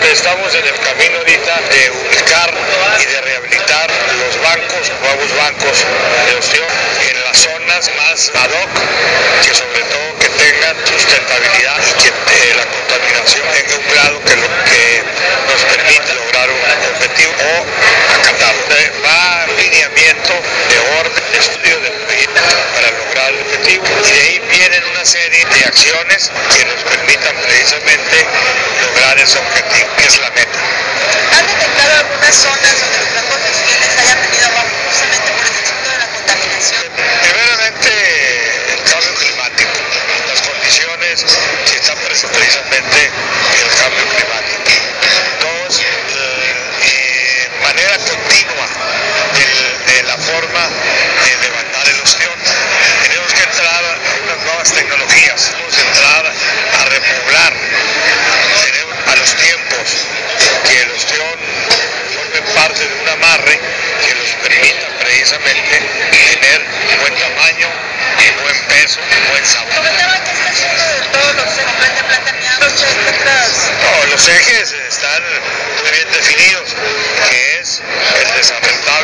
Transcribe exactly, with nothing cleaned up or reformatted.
Estamos en el camino ahorita de ubicar y de rehabilitar los bancos, nuevos bancos de ostión en las zonas más ad hoc, que sobre todo que tengan sustentabilidad y que eh, la contaminación tenga un grado que, lo, que nos permita lograr un objetivo o acatarlo. Va un lineamiento de orden, de estudio del proyecto para lograr el objetivo, y de ahí vienen una serie de acciones que nos permitan precisamente lograr ese objetivo, que es la meta. ¿Han detectado algunas zonas donde los bancos de ostiones hayan venido abajo justamente por el asunto de la contaminación? Primeramente, el cambio climático, las condiciones que están presentes precisamente el cambio climático. Dos, eh, manera continua de, de la forma de levantar el ostión. Tenemos que entrar a unas nuevas tecnologías, tenemos que entrar a repoblar tenemos a los tiempos, que el ostión forme parte de un amarre que nos permita precisamente tener buen tamaño, buen peso, buen sabor. Comentaban que este asunto de todos los ejes planteados, los ejes. No, los ejes están muy bien definidos, que es el desarrollo